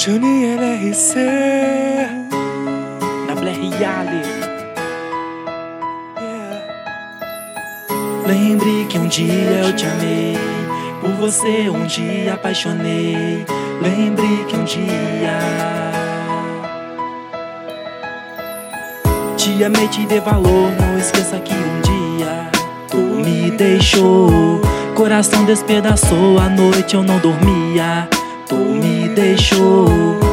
Juninho LRC na Bleriale. Lembre que um dia eu te amei, por você um dia apaixonei. Lembre que um dia te amei, te dei valor. Não esqueça que um dia tu me deixou, coração despedaçou, à noite eu não dormia. Tu me deixou,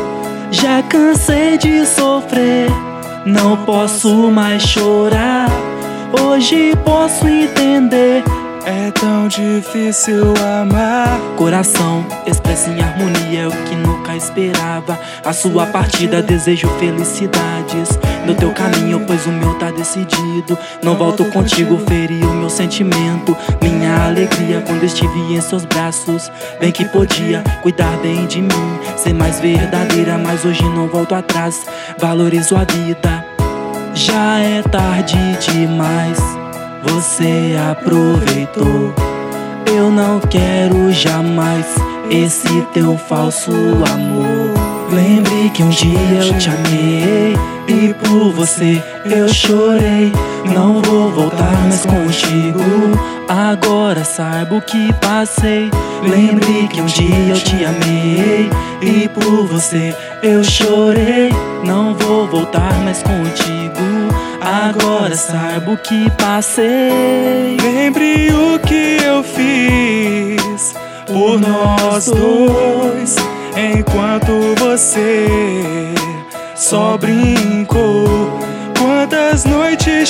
já cansei de sofrer, não posso mais chorar. Hoje posso entender, é tão difícil amar. Coração expressa em harmonia, eu que nunca esperava a sua partida. Desejo felicidades no teu caminho, pois o meu tá decidido. Não volto contigo, feri o meu sentimento, minha alegria quando estive em seus braços. Bem que podia cuidar bem de mim, ser mais verdadeira, mas hoje não volto atrás. Valorizo a vida, já é tarde demais. Você aproveitou, eu não quero jamais esse teu falso amor. Lembre que um dia eu te amei e por você eu chorei. Não vou voltar mais contigo, agora saiba o que passei. Lembre que um dia eu te amei e por você eu chorei. Não vou voltar mais contigo, agora saiba o que passei. Lembre o que eu fiz por nós dois, enquanto você só brincou. Quantas noites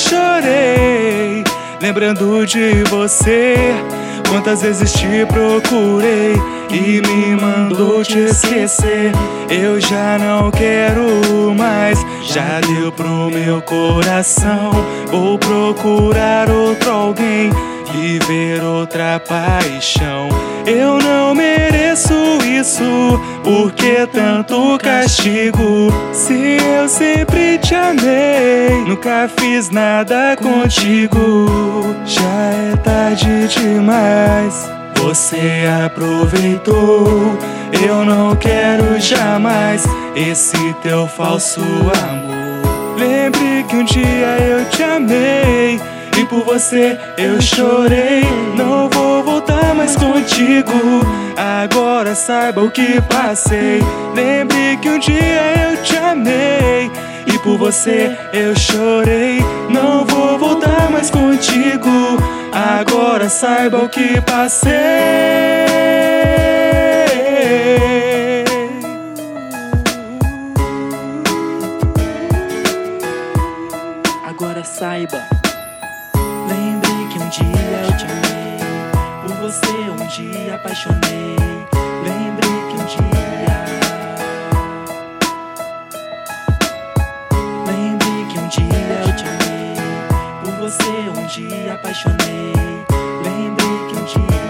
chorei lembrando de você, quantas vezes te procurei e me mandou te esquecer. Eu já não quero mais, já deu pro meu coração. Vou procurar outro alguém, viver outra paixão. Eu não mereço isso, por que tanto castigo? Se eu sempre te amei, nunca fiz nada contigo. Já é tarde demais, você aproveitou. Eu não quero jamais esse teu falso amor. Lembre que um dia eu te amei e por você eu chorei. Não vou voltar mais contigo, agora saiba o que passei. Lembre que um dia eu te amei e por você eu chorei. Não vou voltar mais contigo, agora saiba o que passei. Agora saiba. Lembre que um dia eu te amei, por você um dia apaixonei. Lembre que um dia, lembre que um dia eu te amei, por você um dia apaixonei. Lembre que um dia